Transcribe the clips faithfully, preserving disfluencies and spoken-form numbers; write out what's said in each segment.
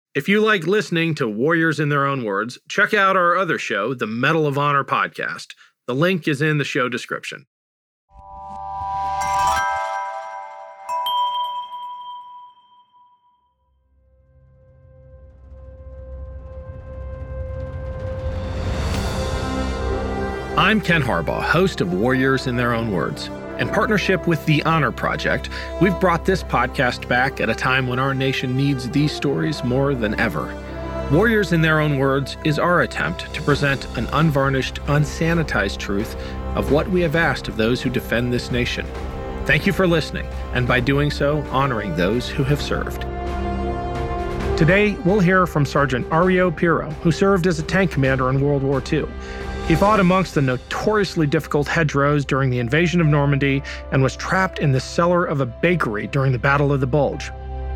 If you like listening to Warriors in Their Own Words, check out our other show, the Medal of Honor podcast. The link is in the show description. I'm Ken Harbaugh, host of Warriors in Their Own Words. In partnership with the Honor Project, we've brought this podcast back at a time when our nation needs these stories more than ever. Warriors in Their Own Words is our attempt to present an unvarnished, unsanitized truth of what we have asked of those who defend this nation. Thank you for listening, and by doing so, honoring those who have served. Today, we'll hear from Sergeant Ario Piro, who served as a tank commander in World War Two. He fought amongst the notoriously difficult hedgerows during the invasion of Normandy and was trapped in the cellar of a bakery during the Battle of the Bulge.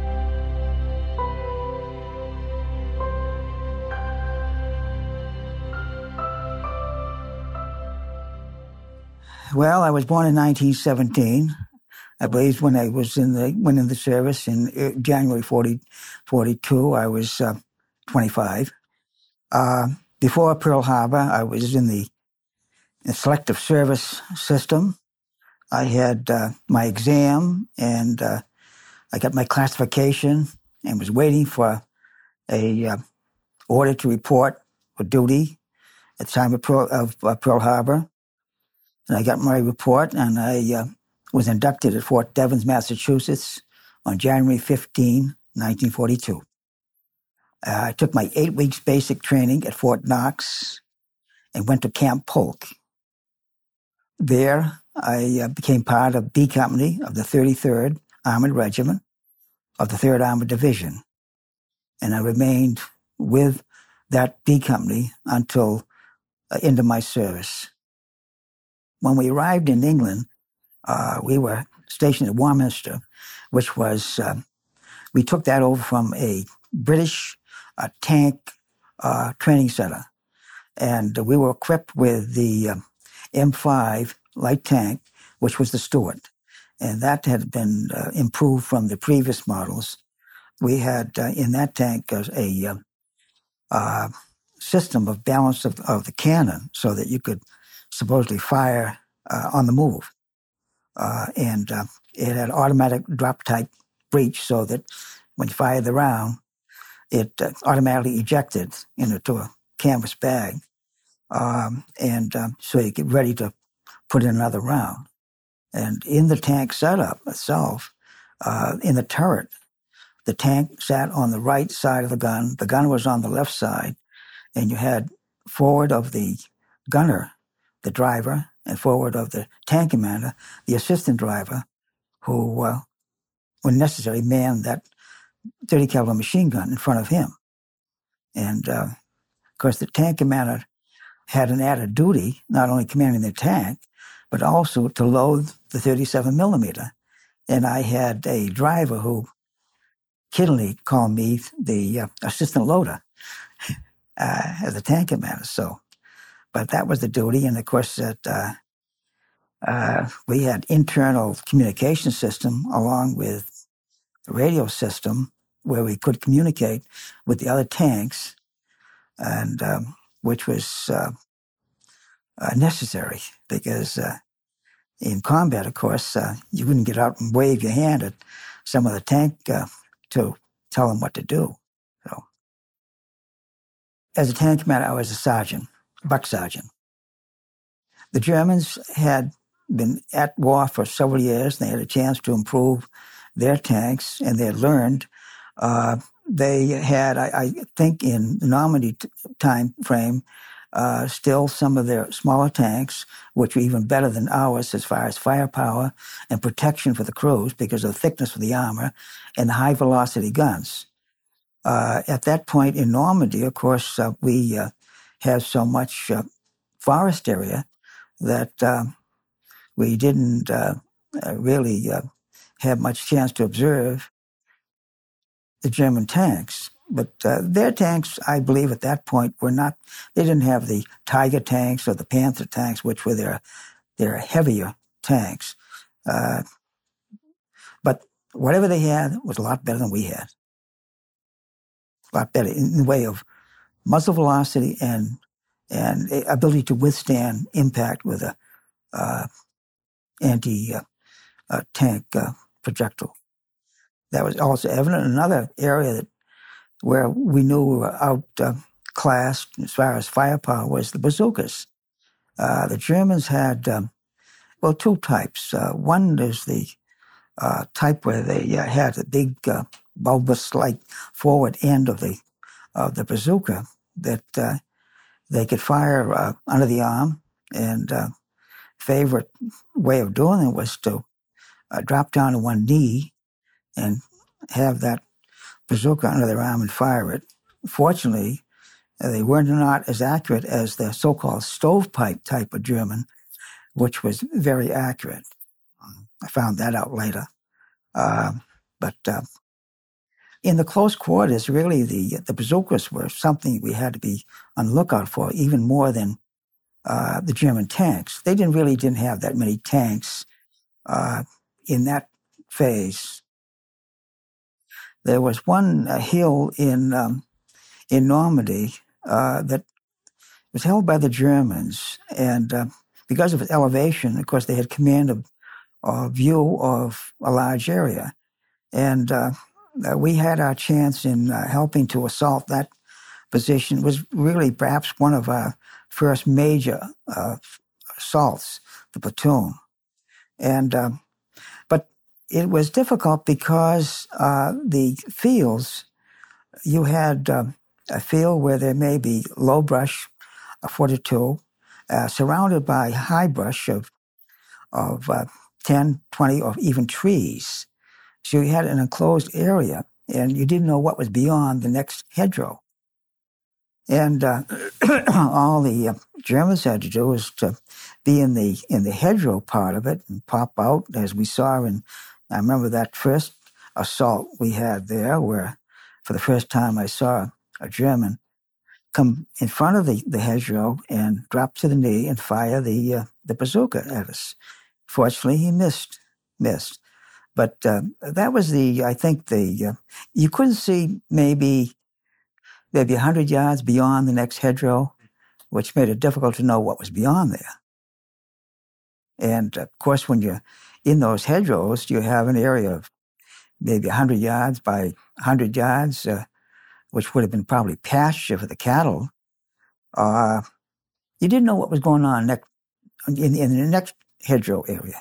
Well, I was born in nineteen seventeen. I believe when I was in the went in the service in January forty, forty-two, I was uh, twenty-five. Uh, Before Pearl Harbor, I was in the selective service system. I had uh, my exam, and uh, I got my classification and was waiting for a uh, order to report for duty at the time of Pearl, of, uh, Pearl Harbor. And I got my report, and I uh, was inducted at Fort Devens, Massachusetts on January fifteenth, nineteen forty-two. Uh, I took my eight weeks basic training at Fort Knox and went to Camp Polk. There, I uh, became part of B Company of the thirty-third Armored Regiment of the third Armored Division. And I remained with that B Company until uh, end of my service. When we arrived in England, uh, we were stationed at Warminster, which was, uh, we took that over from a British a tank uh, training center. And uh, we were equipped with the uh, M five light tank, which was the Stuart. And that had been uh, improved from the previous models. We had uh, in that tank a, a uh, uh, system of balance of, of the cannon so that you could supposedly fire uh, on the move. Uh, and uh, it had automatic drop type breech so that when you fired the round, it uh, automatically ejected into a canvas bag. Um, and um, so you get ready to put in another round. And in the tank setup itself, uh, in the turret, the tank sat on the right side of the gun. The gun was on the left side. And you had forward of the gunner, the driver, and forward of the tank commander, the assistant driver, who, uh, when necessary, manned that thirty caliber machine gun in front of him. And, uh, of course, the tank commander had an added duty, not only commanding the tank, but also to load the thirty-seven millimeter. And I had a driver who kiddingly called me the uh, assistant loader uh, as a tank commander. So, but that was the duty. And, of course, that uh, uh, we had internal communication system along with the radio system where we could communicate with the other tanks, and um, which was uh, uh, necessary because uh, in combat, of course, uh, you wouldn't get out and wave your hand at some of the tank uh, to tell them what to do. So, as a tank commander, I was a sergeant, buck sergeant. The Germans had been at war for several years. They had a chance to improve their tanks, and they had learned. Uh, they had, I, I think, in the Normandy t- time frame, uh, still some of their smaller tanks, which were even better than ours as far as firepower and protection for the crews because of the thickness of the armor and the high-velocity guns. Uh, at that point in Normandy, of course, uh, we uh, have so much uh, forest area that uh, we didn't uh, really uh, have much chance to observe the German tanks. But uh, their tanks, I believe, at that point were not, they didn't have the Tiger tanks or the Panther tanks, which were their, their heavier tanks. Uh, but whatever they had was a lot better than we had. a lot better in the way of muzzle velocity and and ability to withstand impact with a uh, anti-tank uh, uh, projectile. That was also evident in another area that where we knew we were outclassed uh, as far as firepower was the bazookas. Uh, the Germans had, um, well, two types. Uh, one is the uh, type where they uh, had a big uh, bulbous-like forward end of the of the bazooka that uh, they could fire uh, under the arm, and uh, favorite way of doing it was to uh, drop down to one knee and have that bazooka under their arm and fire it. Fortunately, uh, they were not as accurate as the so-called stovepipe type of German, which was very accurate. I found that out later. Uh, but uh, in the close quarters, really, the the bazookas were something we had to be on the lookout for, even more than uh, the German tanks. They didn't really didn't have that many tanks uh, in that phase. There was one uh, hill in um, in Normandy uh, that was held by the Germans, and uh, because of its elevation, of course, they had command of a view of a large area, and uh, we had our chance in uh, helping to assault that position. It was really perhaps one of our first major uh, assaults, the platoon, and uh, but it was difficult because uh, the fields, you had uh, a field where there may be low brush, a foot or two, uh, surrounded by high brush of of uh, ten, twenty, or even trees. So you had an enclosed area, and you didn't know what was beyond the next hedgerow. And uh, all the uh, Germans had to do was to be in the in the hedgerow part of it and pop out, as we saw in, I remember that first assault we had there, where for the first time I saw a German come in front of the, the hedgerow and drop to the knee and fire the uh, the bazooka at us. Fortunately, he missed, missed. But uh, that was the, I think the, uh, you couldn't see maybe maybe one hundred yards beyond the next hedgerow, which made it difficult to know what was beyond there. And, of course, when you're in those hedgerows, you have an area of maybe one hundred yards by one hundred yards, uh, which would have been probably pasture for the cattle. Uh, you didn't know what was going on next, in, in the next hedgerow area.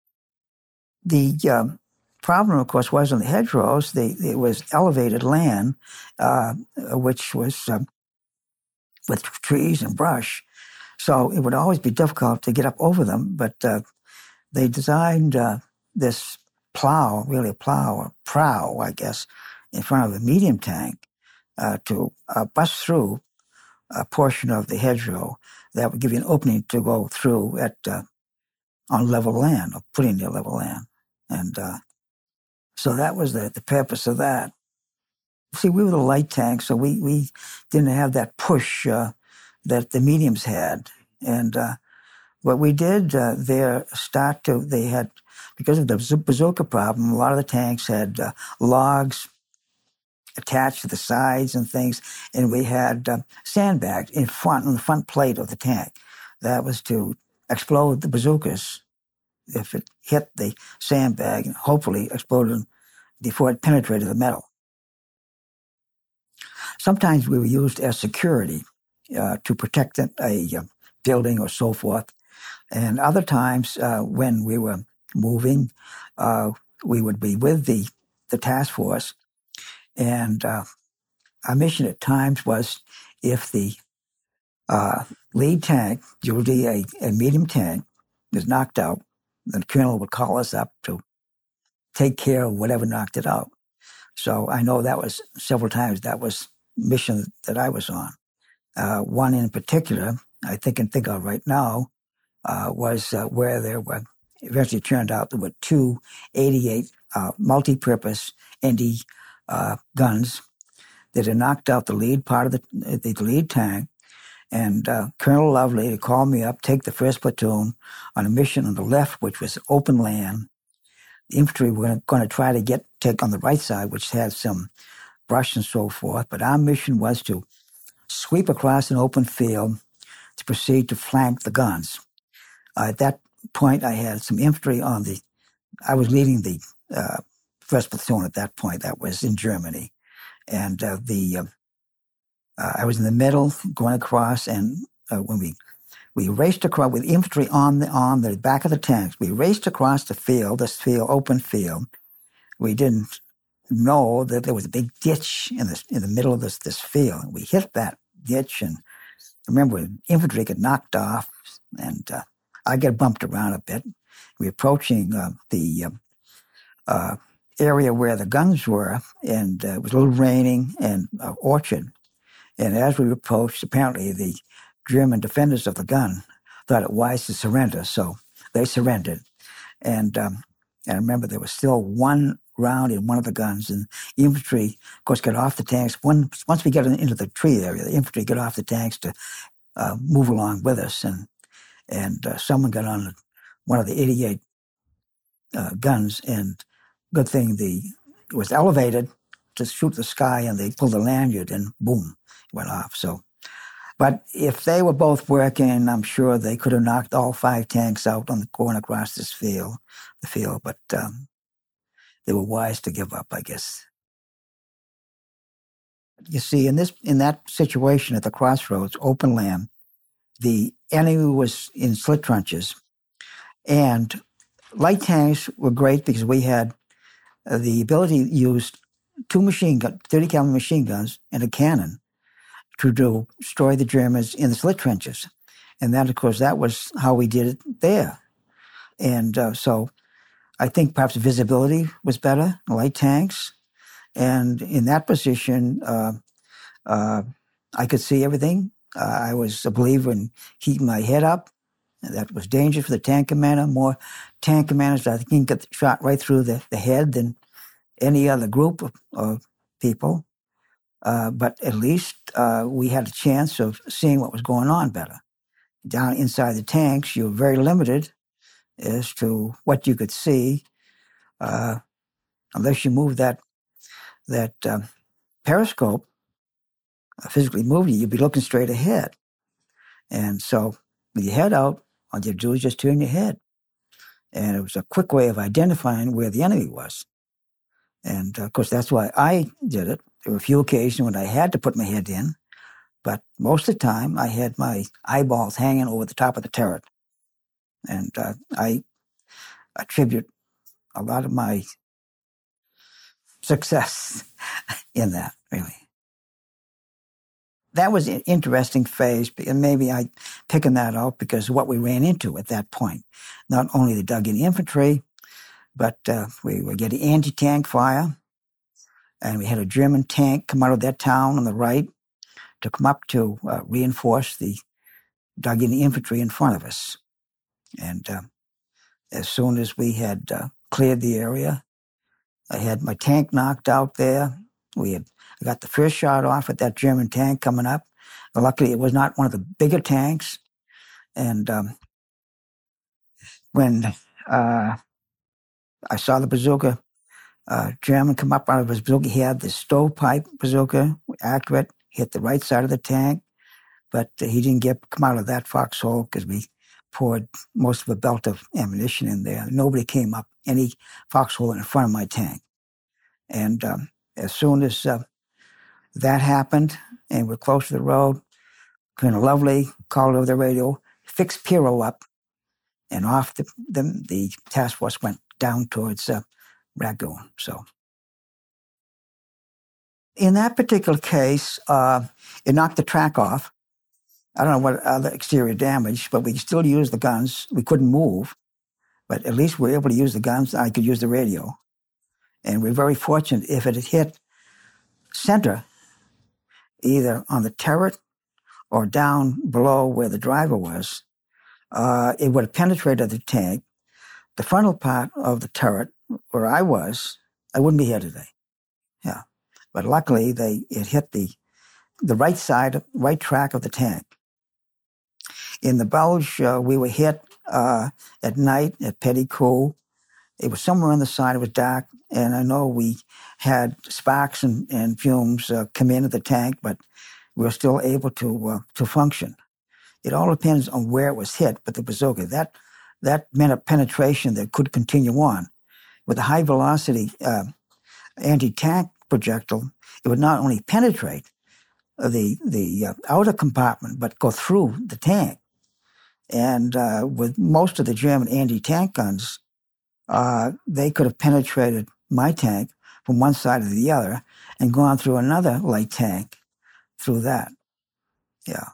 The um, problem, of course, was in the hedgerows. They, it was elevated land, uh, which was uh, with trees and brush. So it would always be difficult to get up over them. But uh, they designed uh, this plow, really a plow, or prow, I guess, in front of a medium tank uh, to uh, bust through a portion of the hedgerow that would give you an opening to go through at uh, on level land, or pretty near level land. And uh, so that was the, the purpose of that. See, we were the light tank, so we, we didn't have that push uh, that the mediums had. And uh, what we did uh, there start to, they had, because of the bazooka problem, a lot of the tanks had uh, logs attached to the sides and things, and we had uh, sandbags in front, on the front plate of the tank. That was to explode the bazookas if it hit the sandbag, and hopefully exploded before it penetrated the metal. Sometimes we were used as security uh, to protect a, a building or so forth. And other times uh, when we were moving, uh, we would be with the, the task force. And uh, our mission at times was, if the uh, lead tank, usually a, a medium tank, was knocked out, the colonel would call us up to take care of whatever knocked it out. So I know that was several times that was mission that I was on. Uh, one in particular, I think and think of right now, uh, was uh, where there were, eventually turned out there were two eighty-eight uh, multi-purpose N D uh, guns that had knocked out the lead part of the, the lead tank. And uh, Colonel Lovely called me up, take the first platoon on a mission on the left, which was open land. The infantry were going to try to get take on the right side, which had some brush and so forth. But our mission was to sweep across an open field to proceed to flank the guns. Uh, at that point, I had some infantry on the, I was leading the uh, first platoon at that point. That was in Germany. And uh, the, uh, uh, I was in the middle going across, and uh, when we We raced across with infantry on the on the back of the tanks. We raced across the field, this field, open field. We didn't know that there was a big ditch in this in the middle of this this field. We hit that ditch, and I remember infantry got knocked off, and uh, I got bumped around a bit. We were approaching uh, the uh, uh, area where the guns were, and uh, it was a little raining and uh, orchard. And as we approached, apparently the German defenders of the gun thought it wise to surrender, so they surrendered. And um, I remember there was still one round in one of the guns, and the infantry, of course, got off the tanks. One, once we got into the tree area, the infantry got off the tanks to uh, move along with us, and and uh, someone got on one of the eighty-eight uh, guns, and good thing the it was elevated to shoot the sky, and they pulled the lanyard, and boom, it went off. So. But if they were both working, I'm sure they could have knocked all five tanks out on the going across this field, the field. But um, they were wise to give up, I guess. You see, in this in that situation at the crossroads, open land, the enemy was in slit trenches, and light tanks were great because we had uh, the ability to use two machine gun, thirty caliber machine guns and a cannon to do, destroy the Germans in the slit trenches. And that, of course, that was how we did it there. And uh, so I think perhaps visibility was better, light tanks. And in that position, uh, uh, I could see everything. Uh, I was a believer in keeping my head up. And that was dangerous for the tank commander. More tank commanders, I think, can get shot right through the, the head than any other group of, of people. Uh, but at least uh, we had a chance of seeing what was going on better. Down inside the tanks, you were very limited as to what you could see, uh, unless you moved that that uh, periscope, uh, physically moved you, you'd be looking straight ahead. And so with your head out, all you do is just turn your head. And it was a quick way of identifying where the enemy was. And, uh, of course, that's why I did it. There were a few occasions when I had to put my head in, but most of the time I had my eyeballs hanging over the top of the turret. And uh, I attribute a lot of my success in that, really. That was an interesting phase, and maybe I'm picking that out because of what we ran into at that point. Not only the dug-in infantry, but uh, we were getting anti-tank fire. And we had a German tank come out of that town on the right to come up to uh, reinforce the dug-in infantry in front of us. And uh, as soon as we had uh, cleared the area, I had my tank knocked out there. We had I got the first shot off at that German tank coming up. But luckily, it was not one of the bigger tanks. And um, when uh, I saw the bazooka Uh, German come up out of his bazooka. He had the stovepipe bazooka, accurate, hit the right side of the tank, but uh, he didn't get come out of that foxhole because we poured most of a belt of ammunition in there. Nobody came up any foxhole in front of my tank. And um, as soon as uh, that happened, and we're close to the road, Colonel Lovely called over the radio, fix Piro up, and off the the, the task force went down towards uh, Ragoon. So in that particular case, uh, it knocked the track off. I don't know what other exterior damage, but we still used the guns. We couldn't move, but at least we were able to use the guns. I could use the radio. And we're very fortunate if it had hit center, either on the turret or down below where the driver was, uh, it would have penetrated the tank. The frontal part of the turret, where I was, I wouldn't be here today. Yeah. But luckily, they it hit the the right side, right track of the tank. In the Bulge, uh, we were hit uh, at night at Petit Coup. It was somewhere on the side. It was dark, and I know we had sparks and, and fumes uh, come into the tank, but we were still able to uh, to function. It all depends on where it was hit, but the bazooka, that that meant a penetration that could continue on. With a high velocity uh, anti-tank projectile, it would not only penetrate the the uh, outer compartment, but go through the tank. And uh, with most of the German anti-tank guns, uh, they could have penetrated my tank from one side to the other and gone through another light tank through that. Yeah.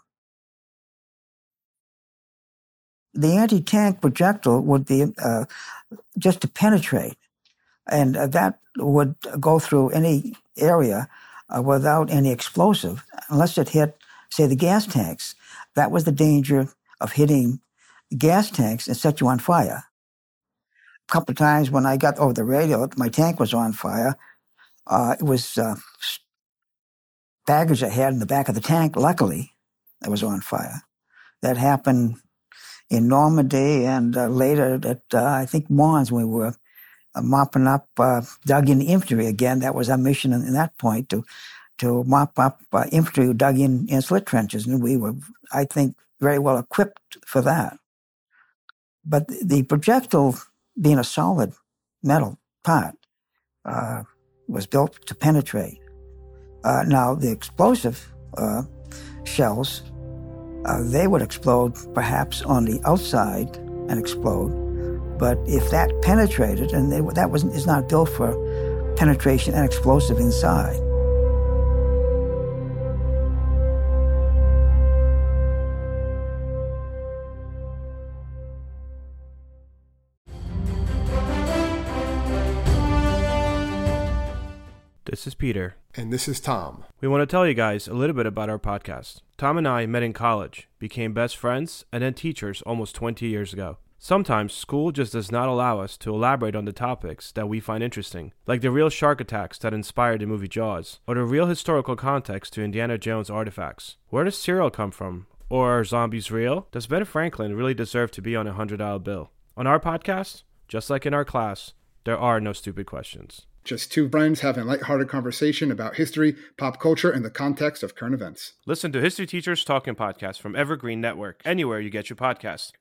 The anti-tank projectile would be uh, just to penetrate, and uh, that would go through any area uh, without any explosive, unless it hit, say, the gas tanks. That was the danger of hitting gas tanks and set you on fire. A couple of times when I got over the radio, my tank was on fire. Uh, it was uh, baggage I had in the back of the tank, luckily, that was on fire. That happened in Normandy and uh, later at, uh, I think, Mons, we were uh, mopping up uh, dug-in infantry again. That was our mission in, in that point, to to mop up uh, infantry who dug in, in slit trenches. And we were, I think, very well equipped for that. But the projectile, being a solid metal part, uh, was built to penetrate. Uh, now, the explosive uh, shells, uh, they would explode perhaps on the outside and explode. But if that penetrated, and they, that was is not built for penetration and explosive inside. This is Peter. And this is Tom. We want to tell you guys a little bit about our podcast. Tom and I met in college, became best friends, and then teachers almost twenty years ago. Sometimes school just does not allow us to elaborate on the topics that we find interesting, like the real shark attacks that inspired the movie Jaws, or the real historical context to Indiana Jones artifacts. Where does cereal come from? Or are zombies real? Does Ben Franklin really deserve to be on a one hundred dollar bill? On our podcast, just like in our class, there are no stupid questions. Just two friends having a lighthearted conversation about history, pop culture, and the context of current events. Listen to History Teachers Talking Podcast from Evergreen Network, anywhere you get your podcasts.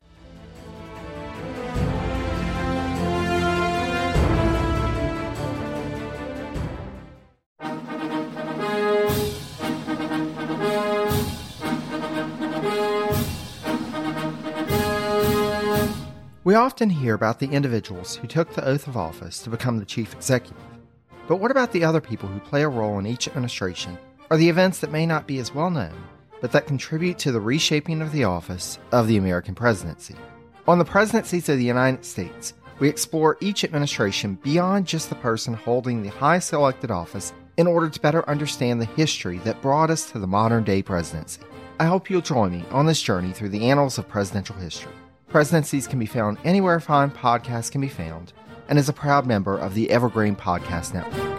We often hear about the individuals who took the oath of office to become the chief executive. But what about the other people who play a role in each administration, or the events that may not be as well known, but that contribute to the reshaping of the office of the American presidency? On the Presidencies of the United States, we explore each administration beyond just the person holding the highest elected office in order to better understand the history that brought us to the modern-day presidency. I hope you'll join me on this journey through the annals of presidential history. Presidencies can be found anywhere fine podcasts can be found, and is a proud member of the Evergreen Podcast Network.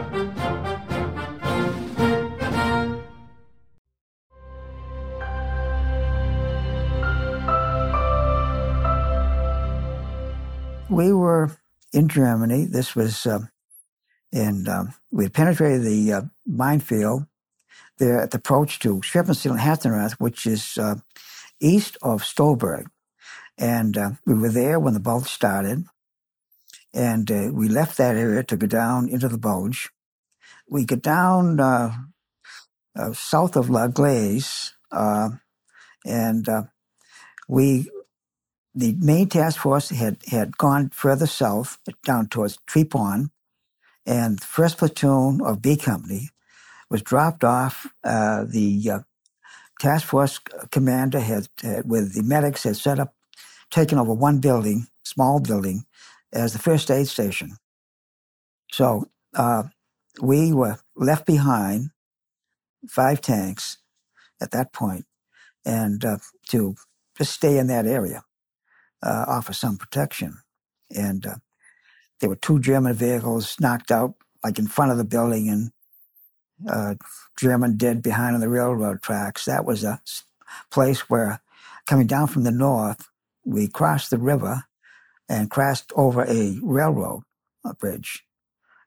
We were in Germany. This was, uh, and um, we had penetrated the uh, minefield there at the approach to Schweppenziel and Herzenrath, which is uh, east of Stolberg. And uh, we were there when the bulge started. And uh, we left that area to go down into the bulge. We got down uh, uh, south of La Glaise, uh, and uh, we, the main task force had, had gone further south, down towards Tripon, and the first platoon of B Company was dropped off. Uh, the uh, task force commander had, had, with the medics, had set up, taken over one building, small building, as the first aid station. So uh, we were left behind, five tanks at that point, and uh, to just stay in that area, uh, offer some protection. And uh, there were two German vehicles knocked out, like in front of the building, and uh, German dead behind on the railroad tracks. That was a place where, coming down from the north, we crossed the river and crossed over a railroad a bridge.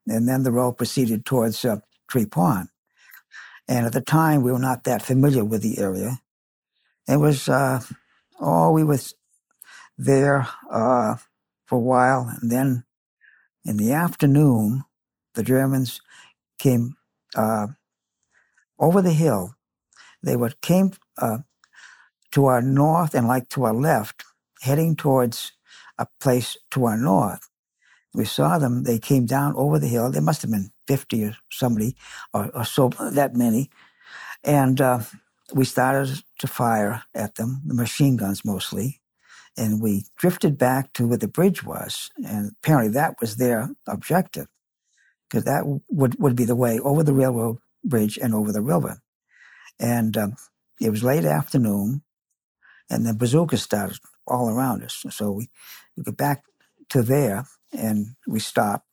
and then the road proceeded towards uh, Tree Pond. And at the time, we were not that familiar with the area. It was, uh, oh, we was there uh, for a while, and then in the afternoon, the Germans came uh, over the hill. They would came uh, to our north and like to our left, heading towards a place to our north. We saw them. They came down over the hill. There must have been fifty or somebody, or, or so, that many. And uh, we started to fire at them, the machine guns mostly. And we drifted back to where the bridge was. And apparently that was their objective, because that would, would be the way over the railroad bridge and over the river. And um, it was late afternoon, and the bazookas started all around us. So we, we got back to there, and we stopped.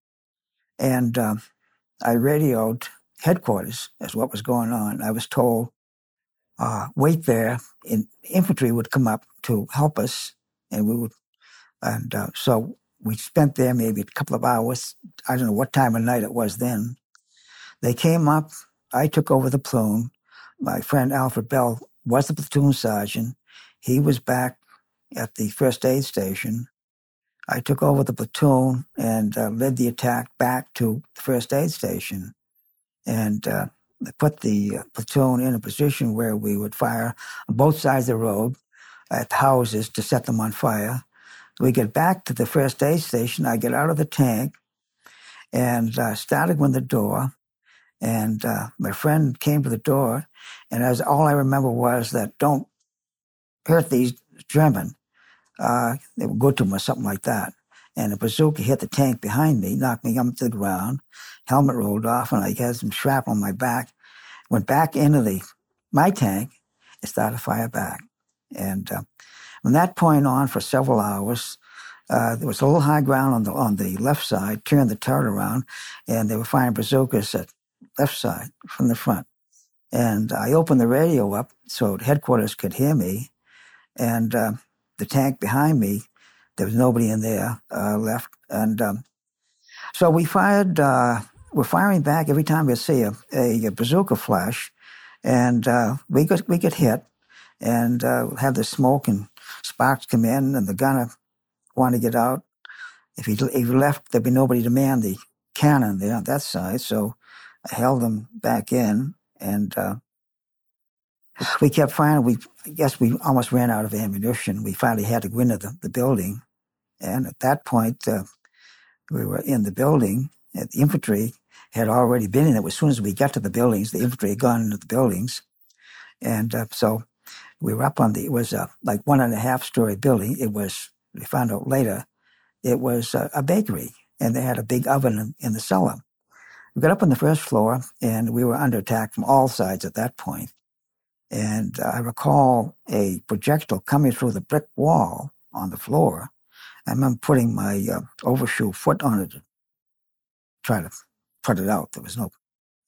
And um, I radioed headquarters as what was going on. I was told, uh, wait there, and infantry would come up to help us, and we would, and uh, so we spent there maybe a couple of hours. I don't know what time of night it was then. They came up. I took over the platoon. My friend Alfred Bell was the platoon sergeant. He was back at the first aid station. I took over the platoon and uh, led the attack back to the first aid station. And uh, put the uh, platoon in a position where we would fire on both sides of the road at houses to set them on fire. We get back to the first aid station. I get out of the tank and uh, started with the door. And uh, my friend came to the door, and as all I remember was that, don't hurt these German. Uh, they were good to them or something like that. And a bazooka hit the tank behind me, knocked me up to the ground. Helmet rolled off, and I had some shrapnel on my back. Went back into the my tank and started to fire back. And uh, from that point on, for several hours, uh, there was a little high ground on the on the left side. Turned the turret around, and they were firing bazookas at left side from the front. And I opened the radio up so headquarters could hear me. And uh, the tank behind me, there was nobody in there uh, left. And um, so we fired, uh, we're firing back every time we see a, a, a bazooka flash. And uh, we got we get hit and uh, have the smoke and sparks come in, and the gunner wanted to get out. If he, if he left, there'd be nobody to man the cannon there on that side. So I held them back in, and uh, we kept firing. We, I guess we almost ran out of ammunition. We finally had to go into the, the building. And at that point, uh, we were in the building. And the infantry had already been in it. As soon as we got to the buildings, the infantry had gone into the buildings. And uh, so we were up on the, it was uh, like one and a half story building. It was, we found out later, it was uh, a bakery. And they had a big oven in, in the cellar. We got up on the first floor, and we were under attack from all sides at that point. And uh, I recall a projectile coming through the brick wall on the floor. I remember putting my uh, overshoe foot on it to try to put it out. There was no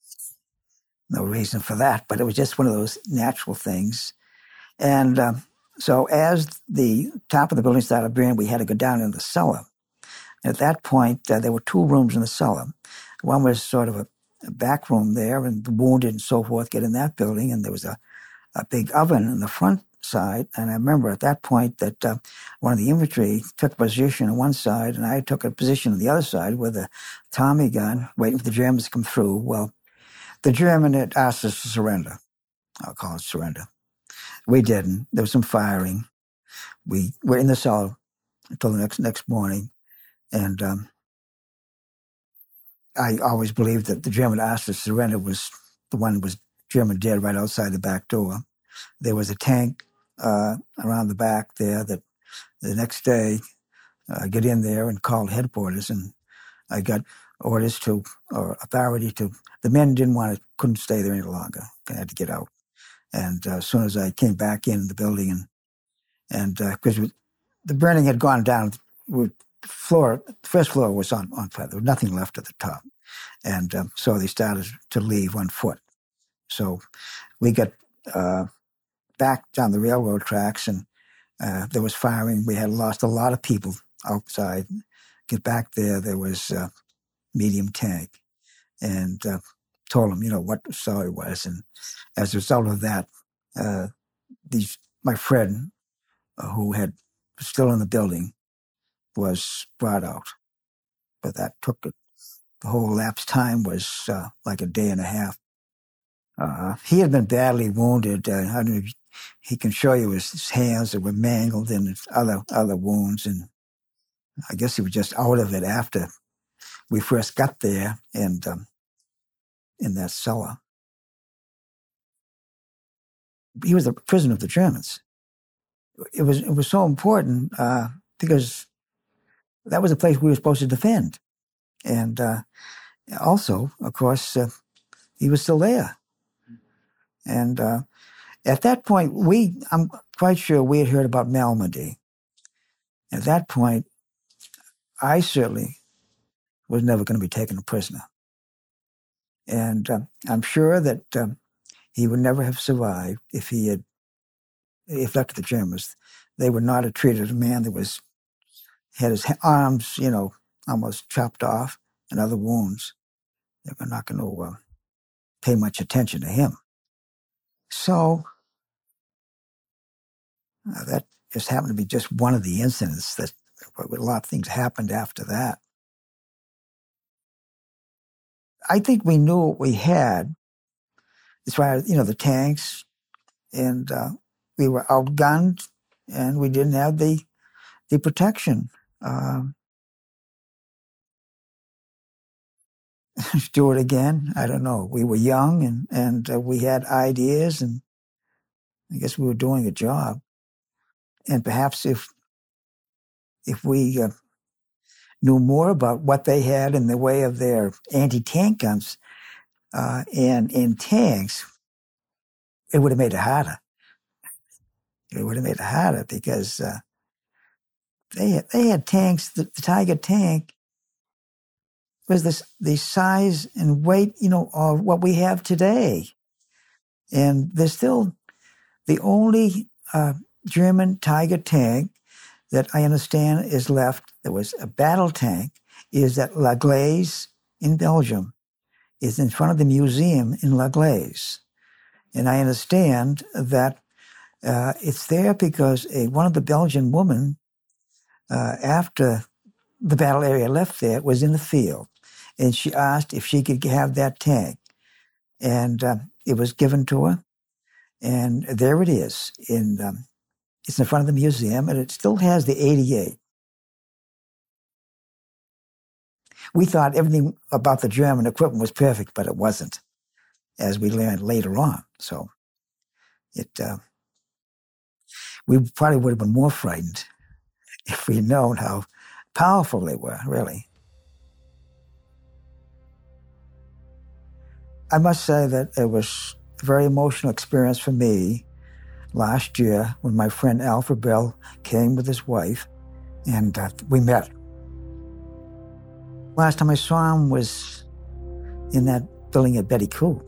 no reason for that, but it was just one of those natural things. And uh, so as the top of the building started burning, we had to go down into the cellar. And at that point, uh, there were two rooms in the cellar. One was sort of a, a back room there, and the wounded and so forth get in that building, and there was a, a big oven in the front side. And I remember at that point that uh, one of the infantry took a position on one side, and I took a position on the other side with a Tommy gun, waiting for the Germans to come through. Well, the German had asked us to surrender. I'll call it surrender. We didn't. There was some firing. We were in the cellar until the next next morning, and um, I always believed that the German asked us to surrender was the one that was German dead right outside the back door. There was a tank uh, around the back there that the next day uh, I get in there and called headquarters, and I got orders to, or authority to, the men didn't want to, couldn't stay there any longer. They had to get out. And uh, as soon as I came back in the building, and and because uh, the burning had gone down, the floor, the first floor was on, on fire. There was nothing left at the top. And um, so they started to leave on foot. So we got uh, back down the railroad tracks, and uh, there was firing. We had lost a lot of people outside. Get back there, there was uh, medium tank, and uh, told him, you know, what the story was. And as a result of that, uh, these my friend, uh, who had was still in the building, was brought out. But that took it. The whole elapsed time was uh, like a day and a half. Uh, he had been badly wounded. Uh, I don't know if he can show you his, his hands that were mangled and his other other wounds, and I guess he was just out of it after we first got there and um, in that cellar. He was a prisoner of the Germans. It was it was so important uh, because that was a place we were supposed to defend, and uh, also, of course, uh, he was still there. And uh, at that point, we I'm quite sure we had heard about Malmedy. At that point, I certainly was never going to be taken a prisoner. And uh, I'm sure that um, he would never have survived if he had, if left to the Germans. They would not have treated a man that was, had his arms, you know, almost chopped off and other wounds. They were not going to uh, pay much attention to him. So uh, that just happened to be just one of the incidents that a lot of things happened after that. I think we knew what we had as far as, you know, the tanks, and uh, we were outgunned, and we didn't have the the protection. Um, do it again? I don't know. We were young, and, and uh, we had ideas, and I guess we were doing a job. And perhaps if if we uh, knew more about what they had in the way of their anti-tank guns uh, and in tanks, it would have made it harder. It would have made it harder because uh, they had, they had tanks. The, the Tiger tank was this the size and weight, you know, of what we have today, and they're still the only uh, German Tiger tank that I understand is left. There was a battle tank. Is at La Glaise in Belgium. Is in front of the museum in La Glaise, and I understand that uh, it's there because a, one of the Belgian women, uh, after the battle area left there, was in the field, and she asked if she could have that tank, and uh, it was given to her, and there it is. In um, it's in front of the museum, and it still has the eighty-eight. We thought everything about the German equipment was perfect, but it wasn't, as we learned later on. So it, uh, we probably would have been more frightened if we'd known how powerful they were, really. I must say that it was a very emotional experience for me last year when my friend Alfred Bell came with his wife, and uh, we met. Last time I saw him was in that building at Betty Koo.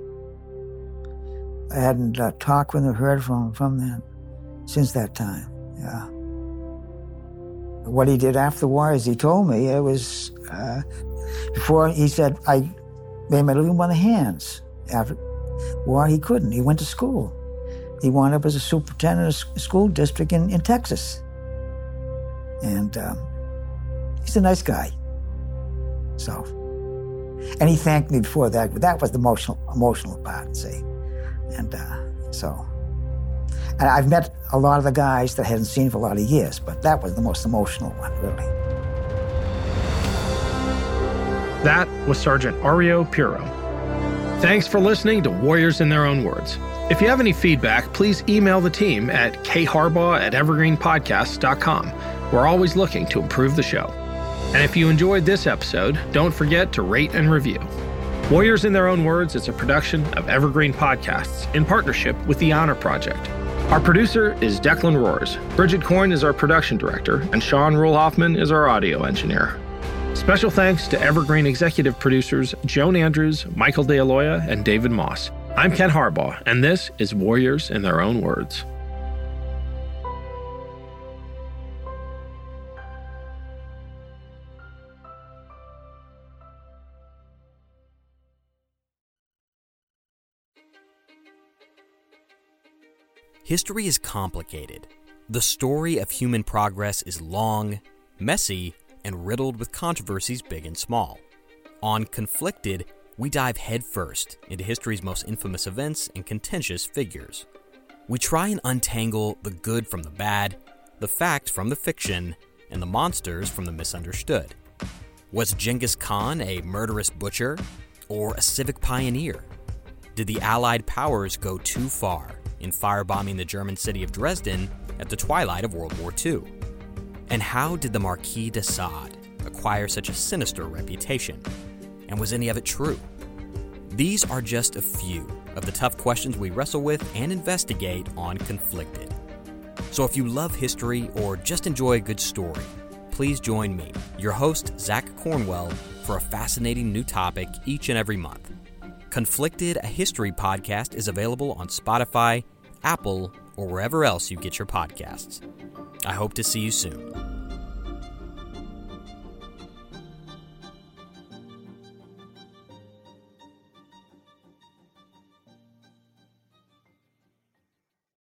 I hadn't uh, talked with him or heard from him from then, since that time, yeah. What he did after the war, as he told me, it was, uh, before he said, I made my living by the hands. After the war, he couldn't. He went to school. He wound up as a superintendent of a school district in, in Texas. And um, he's a nice guy. So, and he thanked me before that, but that was the emotional, emotional part, see. And uh, so, and I've met a lot of the guys that I hadn't seen for a lot of years, but that was the most emotional one, really. That was Sergeant Ario Piro. Thanks for listening to Warriors in Their Own Words. If you have any feedback, please email the team at k harbaugh at evergreen podcasts dot com. We're always looking to improve the show. And if you enjoyed this episode, don't forget to rate and review. Warriors in Their Own Words is a production of Evergreen Podcasts in partnership with the Honor Project. Our producer is Declan Roars. Bridget Coyne is our production director, and Sean Rule-Hoffman is our audio engineer. Special thanks to Evergreen executive producers Joan Andrews, Michael DeAloia, and David Moss. I'm Ken Harbaugh, and this is Warriors in Their Own Words. History is complicated. The story of human progress is long, messy, and riddled with controversies big and small. On Conflicted, we dive headfirst into history's most infamous events and contentious figures. We try and untangle the good from the bad, the fact from the fiction, and the monsters from the misunderstood. Was Genghis Khan a murderous butcher or a civic pioneer? Did the Allied powers go too far in firebombing the German city of Dresden at the twilight of World War Two? And how did the Marquis de Sade acquire such a sinister reputation? And was any of it true? These are just a few of the tough questions we wrestle with and investigate on Conflicted. So if you love history or just enjoy a good story, please join me, your host, Zach Cornwell, for a fascinating new topic each and every month. Conflicted, a history podcast, is available on Spotify, Apple, or wherever else you get your podcasts. I hope to see you soon.